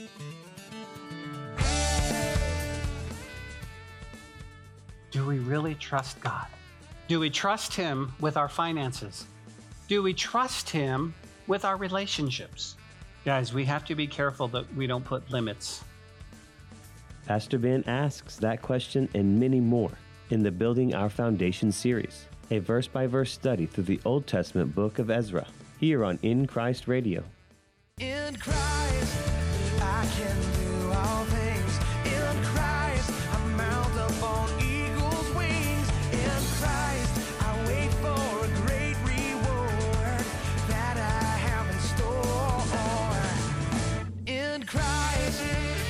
Do we really trust God? Do we trust Him with our finances? Do we trust Him with our relationships? Guys, we have to be careful that we don't put limits. Pastor Ben asks that question and many more in the Building Our Foundation series, a verse-by-verse study through the Old Testament book of Ezra, here on In Christ Radio. In Christ, I can do all things. In Christ, I mount up on eagle's wings. In Christ, I wait for a great reward that I have in store. In Christ.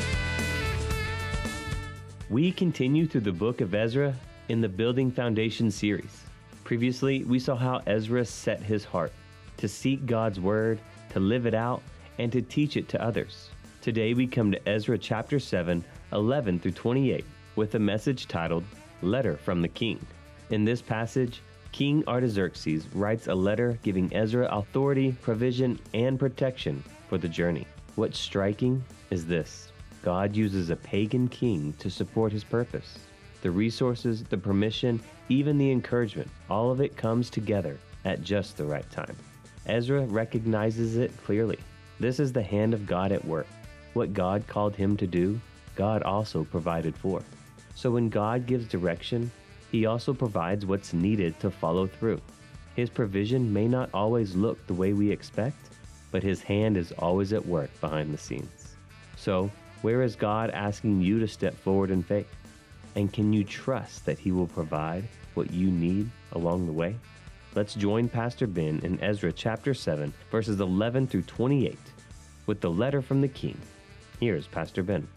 We continue through the book of Ezra in the Building Foundation series. Previously, we saw how Ezra set his heart to seek God's word, to live it out, and to teach it to others. Today we come to Ezra chapter 7, 11 through 28, with a message titled, Letter from the King. In this passage, King Artaxerxes writes a letter giving Ezra authority, provision, and protection for the journey. What's striking is this: God uses a pagan king to support his purpose. The resources, the permission, even the encouragement, all of it comes together at just the right time. Ezra recognizes it clearly. This is the hand of God at work. What God called him to do, God also provided for. So when God gives direction, He also provides what's needed to follow through. His provision may not always look the way we expect, but His hand is always at work behind the scenes. So, where is God asking you to step forward in faith? And can you trust that He will provide what you need along the way? Let's join Pastor Ben in Ezra chapter 7, verses 11 through 28, with the letter from the king. Here's Pastor Ben.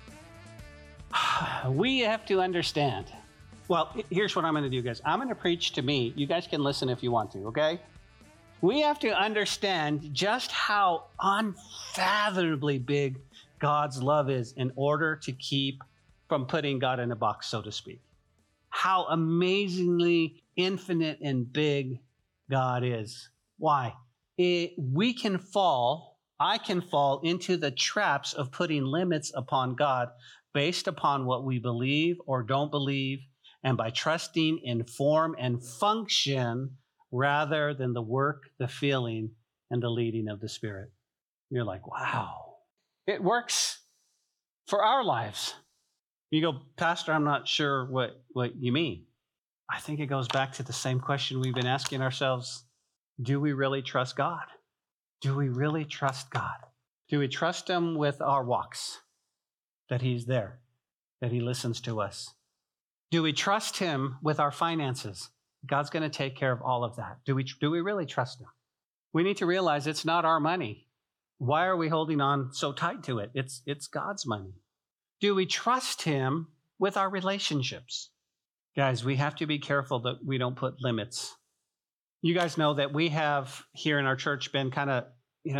We have to understand. Well, here's what I'm going to do, guys. I'm going to preach to me. You guys can listen if you want to, okay? We have to understand just how unfathomably big God's love is in order to keep from putting God in a box, so to speak. How amazingly infinite and big God is. Why? I can fall into the traps of putting limits upon God based upon what we believe or don't believe, and by trusting in form and function rather than the work, the feeling, and the leading of the Spirit. You're like, wow. It works for our lives. You go, Pastor, I'm not sure what you mean. I think it goes back to the same question we've been asking ourselves. Do we really trust God? Do we really trust God? Do we trust Him with our walks? That He's there, that He listens to us? Do we trust Him with our finances? God's going to take care of all of that. Do we really trust Him? We need to realize it's not our money. Why are we holding on so tight to it? It's God's money. Do we trust Him with our relationships? Guys, we have to be careful that we don't put limits. You guys know that we have here in our church been kind of,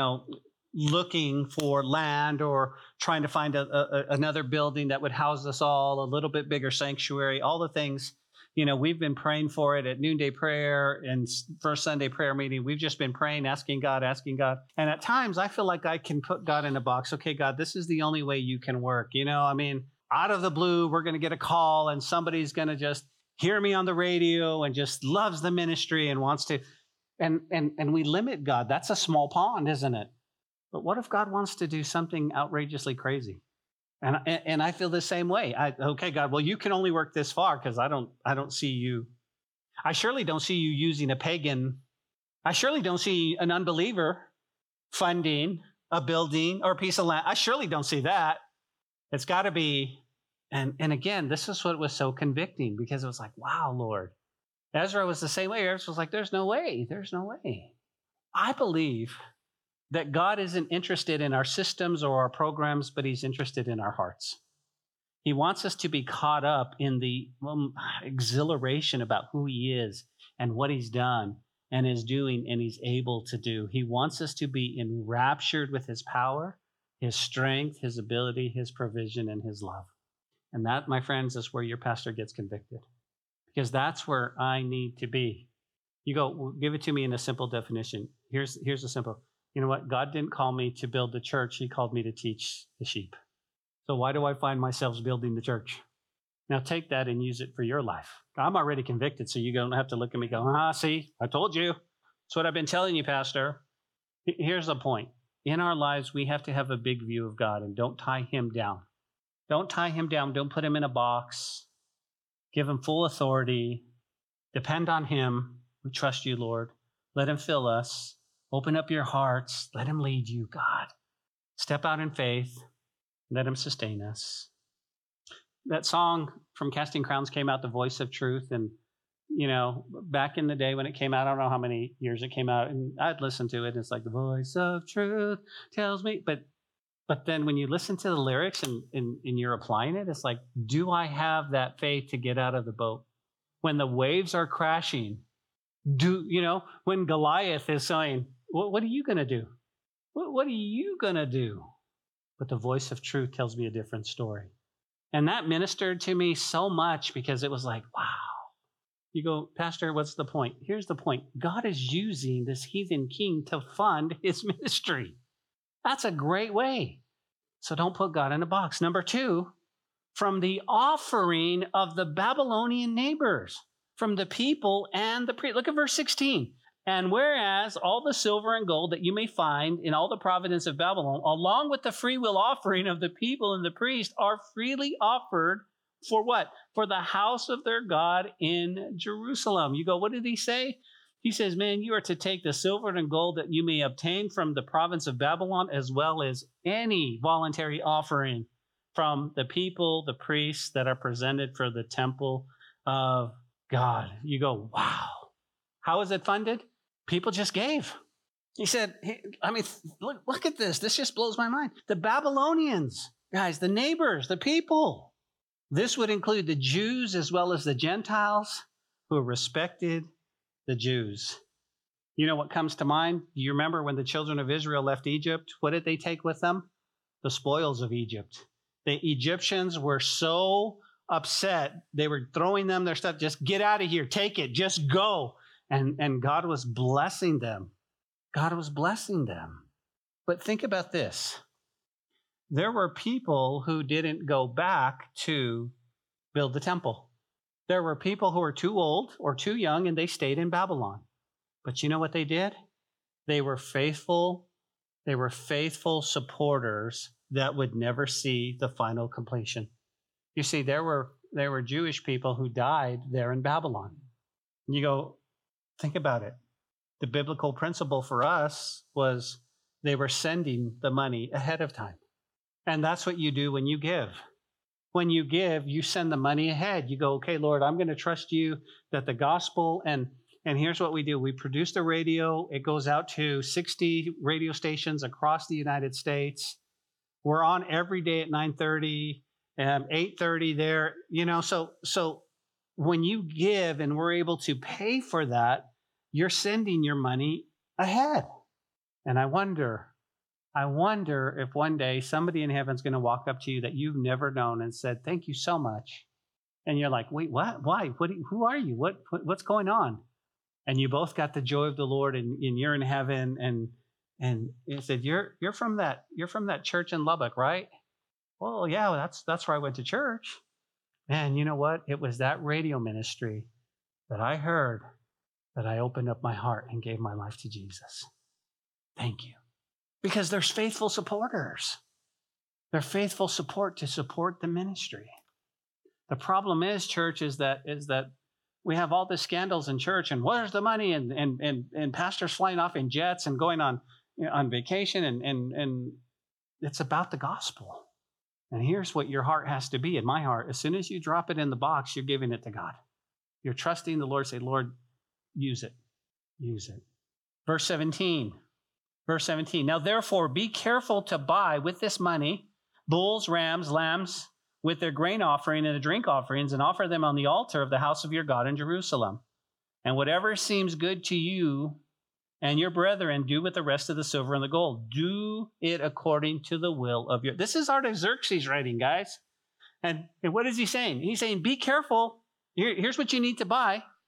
looking for land or trying to find another building that would house us all, a little bit bigger sanctuary, all the things. We've been praying for it at noonday prayer and first Sunday prayer meeting. We've just been praying, asking God. And at times I feel like I can put God in a box. Okay, God, this is the only way you can work. Out of the blue, we're going to get a call and somebody's going to just hear me on the radio and just loves the ministry and wants to. And we limit God. That's a small pond, isn't it? But what if God wants to do something outrageously crazy? And I feel the same way. Okay, God, well, you can only work this far because I don't see you. I surely don't see you using a pagan. I surely don't see an unbeliever funding a building or a piece of land. I surely don't see that. It's got to be. And again, this is what was so convicting because it was like, wow, Lord. Ezra was the same way. Ezra was like, there's no way. There's no way. I believe that God isn't interested in our systems or our programs, but He's interested in our hearts. He wants us to be caught up in the exhilaration about who He is and what He's done and is doing and He's able to do. He wants us to be enraptured with His power, His strength, His ability, His provision, and His love. And that, my friends, is where your pastor gets convicted, because that's where I need to be. You go, well, give it to me in a simple definition. Here's a simple. You know what? God didn't call me to build the church. He called me to teach the sheep. So why do I find myself building the church? Now take that and use it for your life. I'm already convicted, so you don't have to look at me and go, see, I told you. That's what I've been telling you, Pastor. Here's the point. In our lives, we have to have a big view of God, and don't tie him down. Don't tie him down. Don't put him in a box. Give him full authority. Depend on him. We trust you, Lord. Let him fill us. Open up your hearts. Let him lead you, God. Step out in faith. Let him sustain us. That song from Casting Crowns came out, The Voice of Truth. And, back in the day when it came out, I don't know how many years it came out, and I'd listen to it. It's like, the voice of truth tells me. But then when you listen to the lyrics and you're applying it, it's like, do I have that faith to get out of the boat? When the waves are crashing, when Goliath is saying, what are you going to do? What are you going to do? But the voice of truth tells me a different story. And that ministered to me so much because it was like, wow. You go, Pastor, what's the point? Here's the point. God is using this heathen king to fund his ministry. That's a great way. So don't put God in a box. Number 2, from the offering of the Babylonian neighbors, from the people and the priest. Look at verse 16. And whereas all the silver and gold that you may find in all the province of Babylon, along with the freewill offering of the people and the priest, are freely offered for what? For the house of their God in Jerusalem. You go, what did he say? He says, man, you are to take the silver and gold that you may obtain from the province of Babylon, as well as any voluntary offering from the people, the priests that are presented for the temple of God. You go, wow. How is it funded? People just gave. He said, look at this. This just blows my mind. The Babylonians, guys, the neighbors, the people. This would include the Jews as well as the Gentiles who respected the Jews. You know what comes to mind? Do you remember when the children of Israel left Egypt? What did they take with them? The spoils of Egypt. The Egyptians were so upset. They were throwing them their stuff. Just get out of here. Take it. Just go. And God was blessing them. God was blessing them. But think about this. There were people who didn't go back to build the temple. There were people who were too old or too young, and they stayed in Babylon. But you know what they did? They were faithful. They were faithful supporters that would never see the final completion. You see, there were Jewish people who died there in Babylon. And you go, think about it. The biblical principle for us was they were sending the money ahead of time. And that's what you do when you give. When you give, you send the money ahead. You go, okay, Lord, I'm going to trust you that the gospel, and here's what we do. We produce the radio. It goes out to 60 radio stations across the United States. We're on every day at 9:30, 8:30 there. So when you give and we're able to pay for that, you're sending your money ahead. And I wonder if one day somebody in heaven's going to walk up to you that you've never known and said, thank you so much. And you're like, wait, what? Why? Who are you? What's going on? And you both got the joy of the Lord, and you're in heaven. And he said, you're from that church in Lubbock, right? Well, yeah, that's where I went to church. And you know what? It was that radio ministry that I heard that I opened up my heart and gave my life to Jesus. Thank you. Because there's faithful supporters. They're faithful support to support the ministry. The problem is, church, is that we have all the scandals in church, and where's the money, and pastors flying off in jets and going on vacation, and it's about the gospel. And here's what your heart has to be, in my heart. As soon as you drop it in the box, you're giving it to God. You're trusting the Lord. Say, Lord, use it. Use it. Verse 17. Now, therefore, be careful to buy with this money bulls, rams, lambs, with their grain offering and the drink offerings, and offer them on the altar of the house of your God in Jerusalem. And whatever seems good to you and your brethren, do with the rest of the silver and the gold. Do it according to the will of your... This is Artaxerxes writing, guys. And what is he saying? He's saying, be careful. Here's what you need to buy.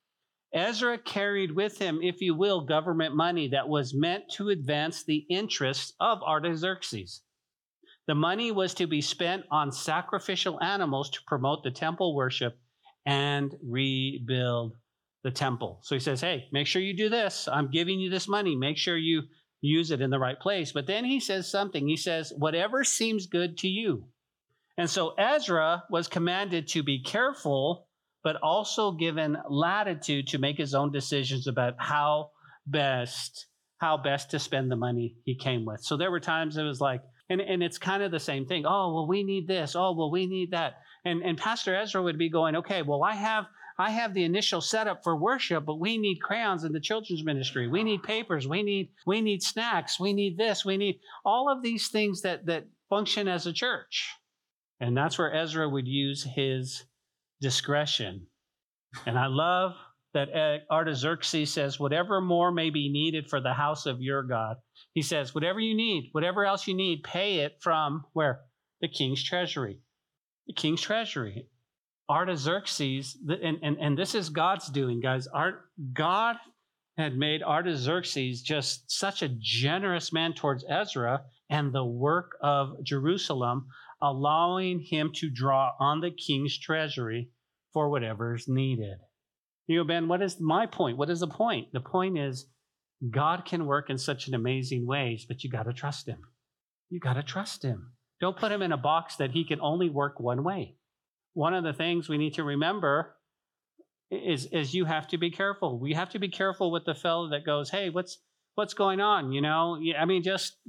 Ezra carried with him, if you will, government money that was meant to advance the interests of Artaxerxes. The money was to be spent on sacrificial animals to promote the temple worship and rebuild the temple. So he says, hey, make sure you do this. I'm giving you this money. Make sure you use it in the right place. But then he says something. He says, whatever seems good to you. And so Ezra was commanded to be careful, but also given latitude to make his own decisions about how best to spend the money he came with. So there were times it was like, and it's kind of the same thing. Oh, well, we need this. Oh, well, we need that. And Pastor Ezra would be going, okay, well, I have the initial setup for worship, but we need crayons in the children's ministry. We need papers. We need snacks. We need this. We need all of these things that function as a church. And that's where Ezra would use his discretion. And I love that Artaxerxes says, whatever more may be needed for the house of your God. He says, whatever you need, whatever else you need, pay it from where? The king's treasury. The king's treasury. Artaxerxes, and this is God's doing, guys. God had made Artaxerxes just such a generous man towards Ezra and the work of Jerusalem, allowing him to draw on the king's treasury for whatever is needed. You know, Ben, what is my point? What is the point? The point is God can work in such an amazing ways, but you got to trust him. You got to trust him. Don't put him in a box that he can only work one way. One of the things we need to remember is you have to be careful. We have to be careful with the fellow that goes, hey, what's going on? You know, I mean,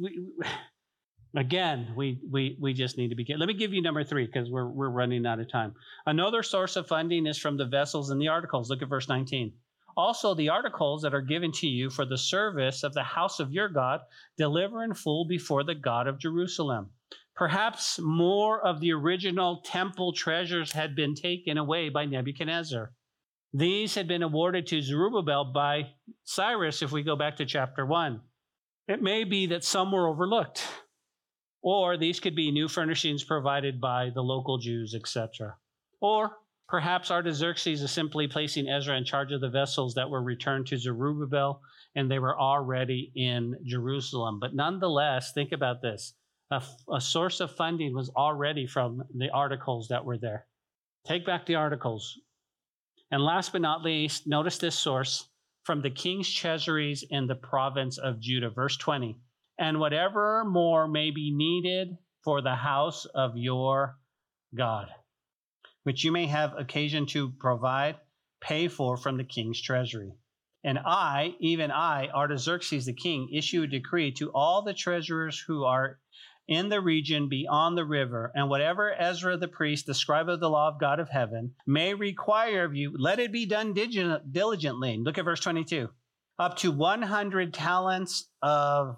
again, we just need to be careful. Let me give you number 3 because we're running out of time. Another source of funding is from the vessels and the articles. Look at verse 19. Also, the articles that are given to you for the service of the house of your God, deliver in full before the God of Jerusalem. Perhaps more of the original temple treasures had been taken away by Nebuchadnezzar. These had been awarded to Zerubbabel by Cyrus, if we go back to chapter 1. It may be that some were overlooked, or these could be new furnishings provided by the local Jews, etc. Or perhaps Artaxerxes is simply placing Ezra in charge of the vessels that were returned to Zerubbabel, and they were already in Jerusalem. But nonetheless, think about this. A source of funding was already from the articles that were there. Take back the articles. And last but not least, notice this source from the king's treasuries in the province of Judah. Verse 20. And whatever more may be needed for the house of your God, which you may have occasion to provide, pay for from the king's treasury. And I, even I, Artaxerxes the king, issue a decree to all the treasurers who are in the region beyond the river, and whatever Ezra the priest, the scribe of the law of God of heaven, may require of you, let it be done diligently. Look at verse 22. Up to 100 talents of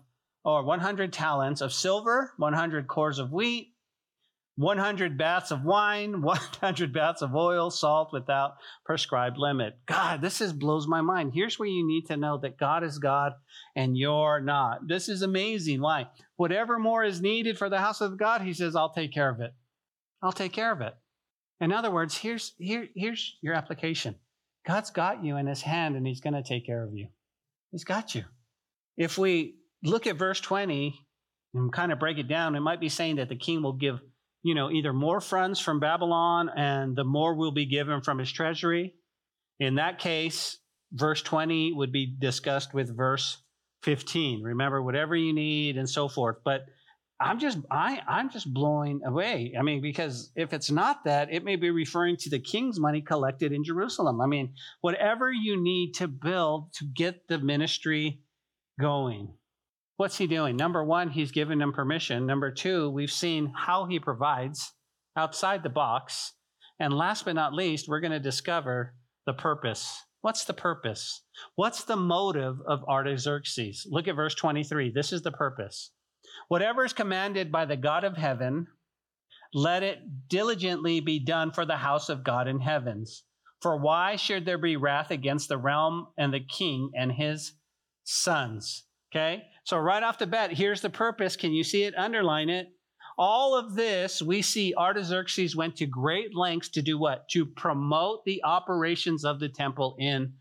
silver, 100 cores of wheat, 100 baths of wine, 100 baths of oil, salt without prescribed limit. God, this blows my mind. Here's where you need to know that God is God and you're not. This is amazing. Why? Whatever more is needed for the house of God, he says, I'll take care of it. I'll take care of it. In other words, here's your application. God's got you in his hand and he's going to take care of you. He's got you. If we look at verse 20 and kind of break it down, it might be saying that the king will give either more funds from Babylon and the more will be given from his treasury. In that case, verse 20 would be discussed with verse 15. Remember, whatever you need and so forth. But I'm just blown away. I mean, because if it's not that, it may be referring to the king's money collected in Jerusalem. I mean, whatever you need to build to get the ministry going. What's he doing? Number 1, he's given them permission. Number 2, we've seen how he provides outside the box. And last but not least, we're going to discover the purpose. What's the purpose? What's the motive of Artaxerxes? Look at verse 23. This is the purpose. Whatever is commanded by the God of heaven, let it diligently be done for the house of God in heavens. For why should there be wrath against the realm and the king and his sons? Okay, so right off the bat, here's the purpose. Can you see it? Underline it. All of this, we see Artaxerxes went to great lengths to do what? To promote the operations of the temple in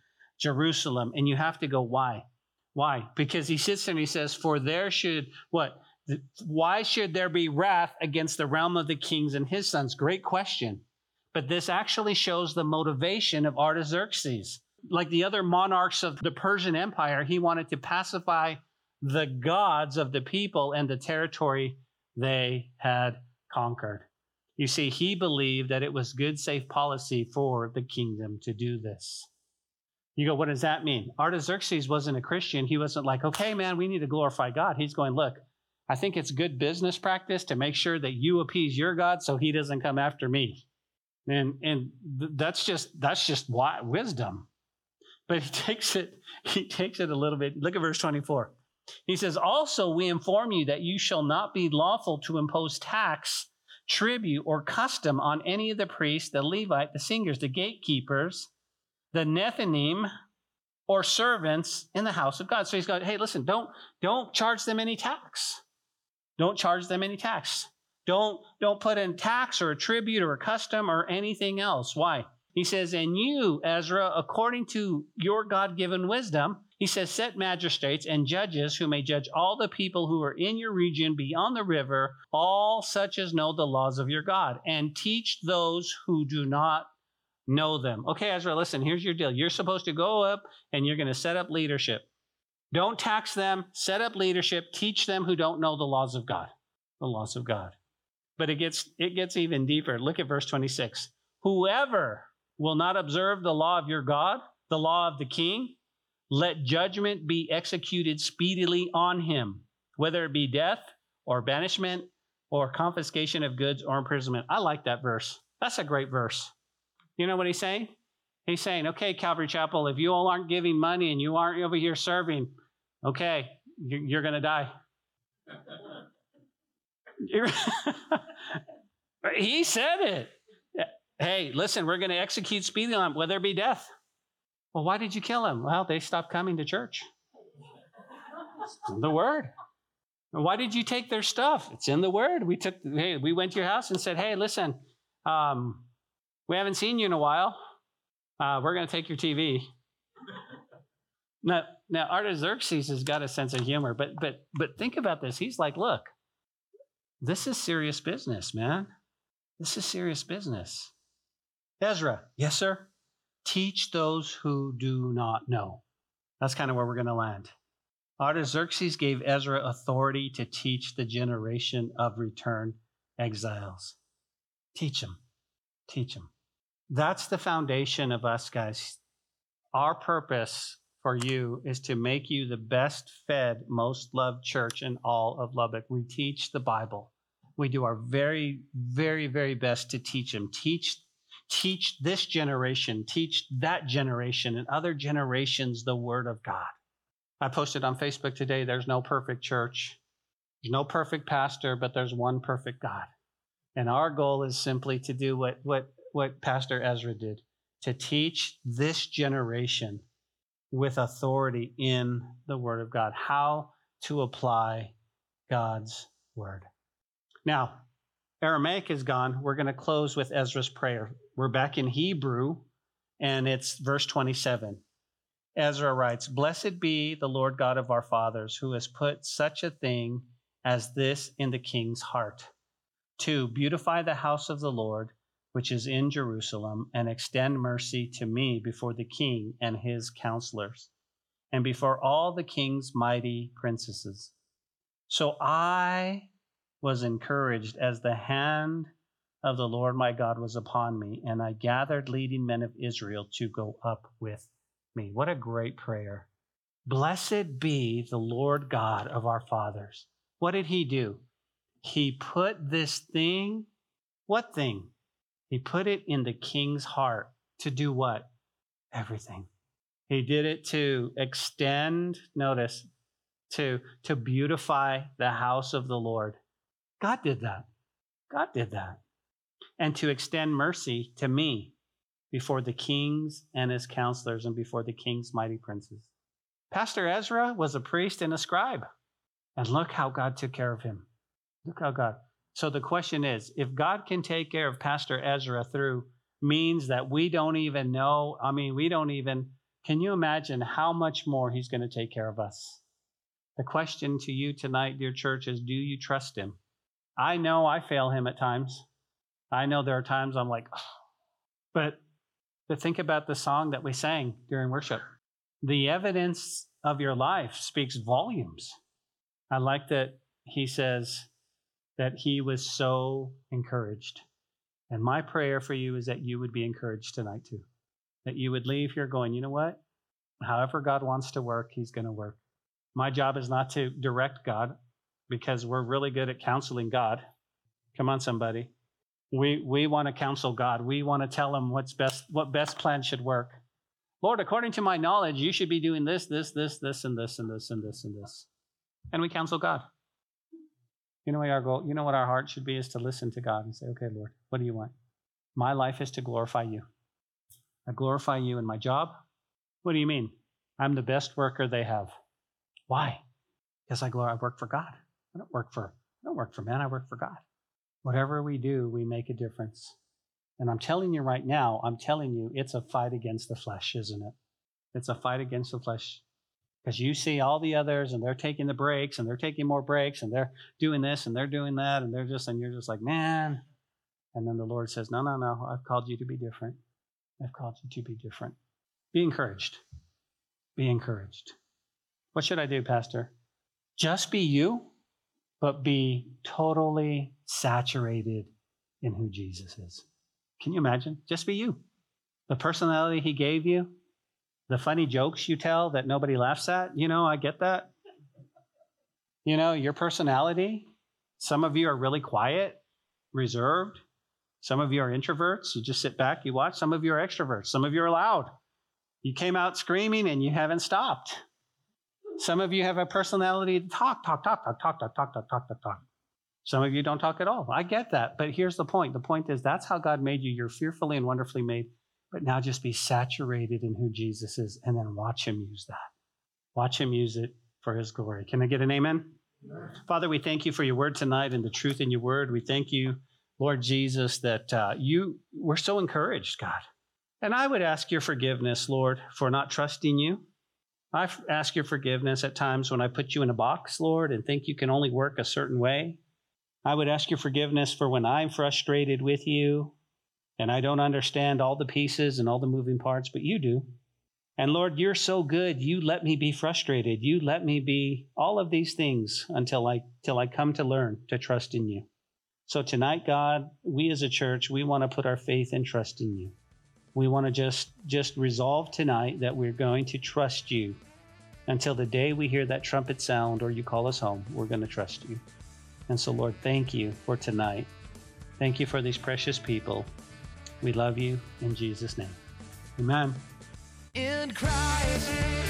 Jerusalem. And you have to go, why? Why? Because he sits there and he says, for there should, what? Why should there be wrath against the realm of the kings and his sons? Great question. But this actually shows the motivation of Artaxerxes. Like the other monarchs of the Persian Empire, he wanted to pacify the gods of the people and the territory they had conquered. You see, he believed that it was good, safe policy for the kingdom to do this. You go, what does that mean? Artaxerxes wasn't a Christian. He wasn't like, okay, man, we need to glorify God. He's going, look, I think it's good business practice to make sure that you appease your God so he doesn't come after me. And that's just wisdom. But he takes it a little bit. Look at verse 24. He says, also we inform you that you shall not be lawful to impose tax, tribute, or custom on any of the priests, the Levite, the singers, the gatekeepers, the Nethinim, or servants in the house of God. So he's going, hey, listen, don't charge them any tax. Don't charge them any tax. Don't put in tax or a tribute or a custom or anything else. Why? He says, and you, Ezra, according to your God-given wisdom, he says, set magistrates and judges who may judge all the people who are in your region beyond the river, all such as know the laws of your God, and teach those who do not know them. Okay, Ezra, listen, here's your deal. You're supposed to go up and you're going to set up leadership. Don't tax them, set up leadership, teach them who don't know the laws of God. The laws of God. But it gets even deeper. Look at verse 26. Whoever will not observe the law of your God, the law of the king, let judgment be executed speedily on him, whether it be death or banishment or confiscation of goods or imprisonment. I like that verse. That's a great verse. You know what he's saying? He's saying, okay, Calvary Chapel, if you all aren't giving money and you aren't over here serving, okay, you're going to die. He said it. Hey, listen, we're going to execute speedily on him, whether it be death. Well, why did you kill him? Well, they stopped coming to church. It's in the Word. Why did you take their stuff? It's in the Word. We went to your house and said, hey, listen, we haven't seen you in a while. We're going to take your TV. Now Artaxerxes has got a sense of humor, but think about this. He's like, look, this is serious business, man. This is serious business. Ezra, yes, sir. Teach those who do not know. That's kind of where we're going to land. Artaxerxes gave Ezra authority to teach the generation of returned exiles. Teach them. Teach them. That's the foundation of us, guys. Our purpose for you is to make you the best fed, most loved church in all of Lubbock. We teach the Bible. We do our very, very, very best to teach them. Teach this generation, teach that generation, and other generations the Word of God. I posted on Facebook today, there's no perfect church. There's no perfect pastor, but there's one perfect God. And our goal is simply to do what Pastor Ezra did, to teach this generation with authority in the Word of God, how to apply God's Word. Now, Aramaic is gone. We're going to close with Ezra's prayer. We're back in Hebrew, and it's verse 27. Ezra writes, blessed be the Lord God of our fathers, who has put such a thing as this in the king's heart, to beautify the house of the Lord, which is in Jerusalem, and extend mercy to me before the king and his counselors, and before all the king's mighty princesses. So I was encouraged as the hand of the Lord my God was upon me, and I gathered leading men of Israel to go up with me. What a great prayer. Blessed be the Lord God of our fathers. What did he do? He put this thing, what thing? He put it in the king's heart to do what? Everything. He did it to extend, notice, to beautify the house of the Lord. God did that. God did that. And to extend mercy to me before the kings and his counselors and before the king's mighty princes. Pastor Ezra was a priest and a scribe. And look how God took care of him. Look how God. So the question is, if God can take care of Pastor Ezra through means that we don't even know, we don't even can you imagine how much more he's going to take care of us? The question to you tonight, dear church, is do you trust him? I know I fail him at times. I know there are times I'm like, oh. But think about the song that we sang during worship. The evidence of your life speaks volumes. I like that he says that he was so encouraged. And my prayer for you is that you would be encouraged tonight too. That you would leave here going, you know what? However God wants to work, he's going to work. My job is not to direct God because we're really good at counseling God. Come on, somebody. We want to counsel God. We want to tell him what best plan should work. Lord, according to my knowledge, you should be doing this, and this, and this, and this, and this, and this. And we counsel God. You know what our goal, you know what our heart should be is to listen to God and say, okay, Lord, what do you want? My life is to glorify you. I glorify you in my job. What do you mean? I'm the best worker they have. Why? Because I work for God. I don't work for man, I work for God. Whatever we do, we make a difference. And I'm telling you right now, it's a fight against the flesh, isn't it? It's a fight against the flesh. Because you see all the others, and they're taking the breaks, and they're taking more breaks, and they're doing this, and they're doing that, and you're just like, man. And then the Lord says, no, I've called you to be different. I've called you to be different. Be encouraged. Be encouraged. What should I do, Pastor? Just be you, but be totally saturated in who Jesus is. Can you imagine? Just be you. The personality he gave you, the funny jokes you tell that nobody laughs at, I get that. Your personality, some of you are really quiet, reserved. Some of you are introverts. You just sit back, you watch. Some of you are extroverts. Some of you are loud. You came out screaming and you haven't stopped. Some of you have a personality to talk. Some of you don't talk at all. I get that. But here's the point. The point is that's how God made you. You're fearfully and wonderfully made. But now just be saturated in who Jesus is and then watch him use that. Watch him use it for his glory. Can I get an amen? Amen. Father, we thank you for your word tonight and the truth in your word. We thank you, Lord Jesus, that we're so encouraged, God. And I would ask your forgiveness, Lord, for not trusting you. I ask your forgiveness at times when I put you in a box, Lord, and think you can only work a certain way. I would ask your forgiveness for when I'm frustrated with you and I don't understand all the pieces and all the moving parts, but you do. And Lord, you're so good. You let me be frustrated. You let me be all of these things until I come to learn to trust in you. So tonight, God, we as a church, we want to put our faith and trust in you. We want to just resolve tonight that we're going to trust you until the day we hear that trumpet sound or you call us home. We're going to trust you. And so, Lord, thank you for tonight. Thank you for these precious people. We love you in Jesus' name. Amen. In Christ.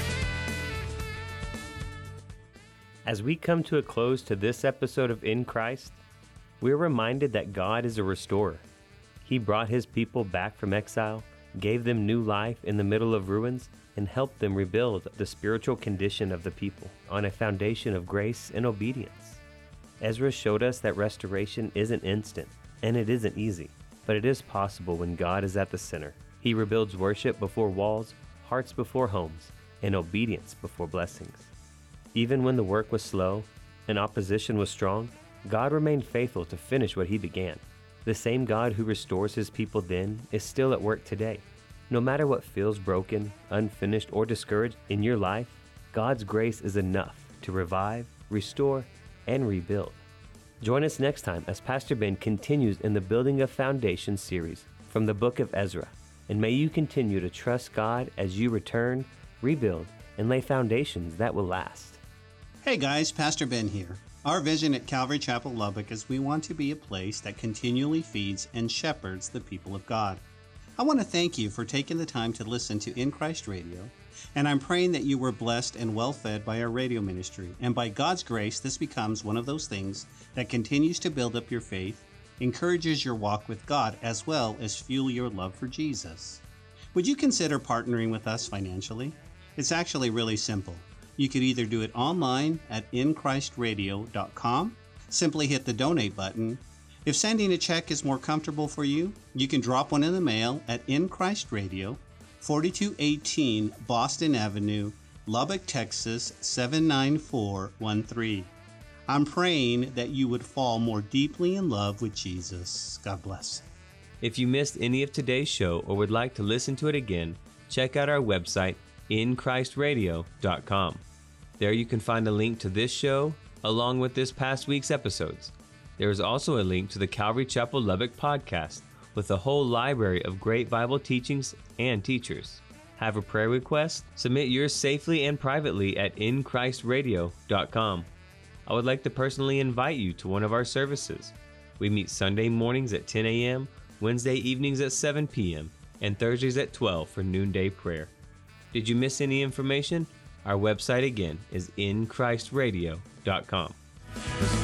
As we come to a close to this episode of In Christ, we're reminded that God is a restorer. He brought his people back from exile, gave them new life in the middle of ruins, and helped them rebuild the spiritual condition of the people on a foundation of grace and obedience. Ezra showed us that restoration isn't instant, and it isn't easy, but it is possible when God is at the center. He rebuilds worship before walls, hearts before homes, and obedience before blessings. Even when the work was slow and opposition was strong, God remained faithful to finish what he began. The same God who restores his people then is still at work today. No matter what feels broken, unfinished, or discouraged in your life, God's grace is enough to revive, restore, and rebuild. Join us next time as Pastor Ben continues in the Building of Foundations series from the book of Ezra. And may you continue to trust God as you return, rebuild, and lay foundations that will last. Hey guys, Pastor Ben here. Our vision at Calvary Chapel Lubbock is we want to be a place that continually feeds and shepherds the people of God. I want to thank you for taking the time to listen to In Christ Radio, and I'm praying that you were blessed and well fed by our radio ministry, and by God's grace, this becomes one of those things that continues to build up your faith, encourages your walk with God, as well as fuel your love for Jesus. Would you consider partnering with us financially? It's actually really simple. You could either do it online at inchristradio.com, simply hit the donate button. If sending a check is more comfortable for you, you can drop one in the mail at In Christ Radio, 4218 Boston Avenue, Lubbock, Texas 79413. I'm praying that you would fall more deeply in love with Jesus. God bless. If you missed any of today's show or would like to listen to it again, check out our website, inchristradio.com. There you can find a link to this show, along with this past week's episodes. There is also a link to the Calvary Chapel Lubbock podcast, with a whole library of great Bible teachings and teachers. Have a prayer request? Submit yours safely and privately at inchristradio.com. I would like to personally invite you to one of our services. We meet Sunday mornings at 10 a.m., Wednesday evenings at 7 p.m., and Thursdays at 12 for noonday prayer. Did you miss any information? Our website again is inchristradio.com.